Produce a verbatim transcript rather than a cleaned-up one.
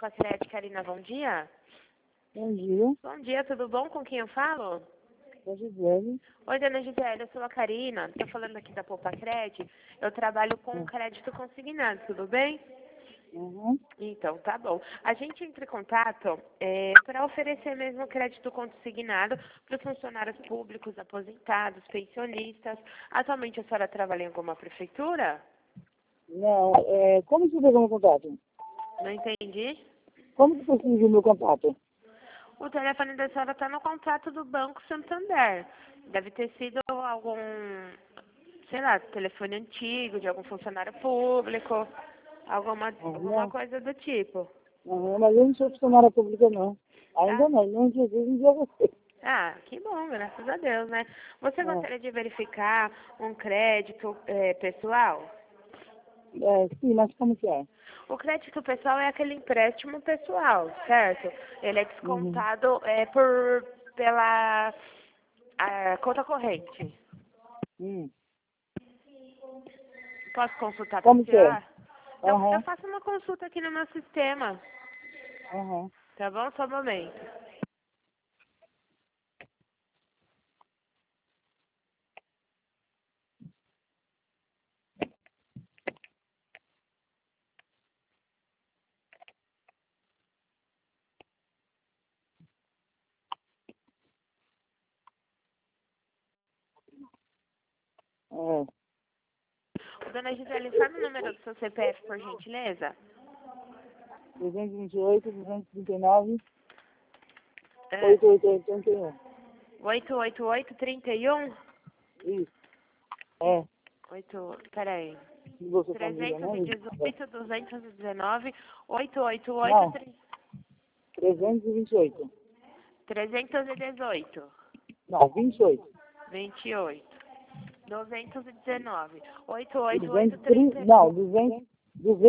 Popacred, Karina, bom dia. Bom dia, Bom dia, tudo bom? Com quem eu falo? sou a Gisele. Oi, dona Gisele, eu sou a Karina, estou falando aqui da Popacred. Eu trabalho com Hum. crédito consignado, tudo bem? Uhum. Então, tá bom. A gente entra em contato é, para oferecer mesmo crédito consignado para os funcionários públicos, aposentados, pensionistas. Atualmente a senhora trabalha em alguma prefeitura? Não, é, como você pegou meu contato? Não entendi. Como que você conseguiu meu contato? O telefone da senhora está no contrato do Banco Santander. Deve ter sido algum, sei lá, telefone antigo de algum funcionário público, alguma, Ah, alguma não, coisa do tipo. não, mas eu não sou funcionária pública, não. Tá? Ainda não, não inclusive um dia você. Ah, que bom, graças a Deus, né? Você Ah, gostaria de verificar um crédito eh, pessoal? é, sim, mas como que é? O crédito pessoal é aquele empréstimo pessoal, certo? Ele é Uhum. descontado é, por, pela a, conta corrente. Hum. Posso consultar para a Como que é? senhora? Eu, eu Aham, faço uma consulta aqui no meu sistema, aham. tá bom? Só um momento. É. Dona Gisele, informe o número do seu C P F, por gentileza. trezentos e vinte e oito, duzentos e trinta e nove, É, oitocentos e oitenta e um. oito oito oito, trinta e um? Isso. É. oito, peraí. E você família, trezentos né? e Isso. dezoito, duzentos e dezenove, oito oito oito, Não, trezentos e vinte e oito. trezentos e dezoito, Não, vinte e oito. vinte e oito, duzentos e dezenove, oito oito oito, duzentos e trinta, trinta. não, duzentos, duzentos